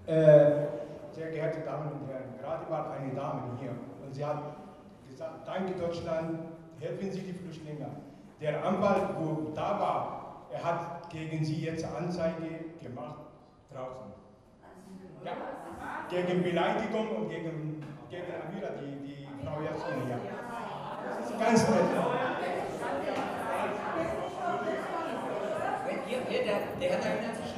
Sehr geehrte Damen und Herren, gerade war eine Dame hier und sie hat gesagt, danke Deutschland, helfen Sie die Flüchtlinge. Der Anwalt, wo da war, er hat gegen Sie jetzt Anzeige gemacht draußen. Ja, gegen Beleidigung und gegen Amira, die Frau Yassine. Ja. Das ist ganz nett. Hier, der hat einen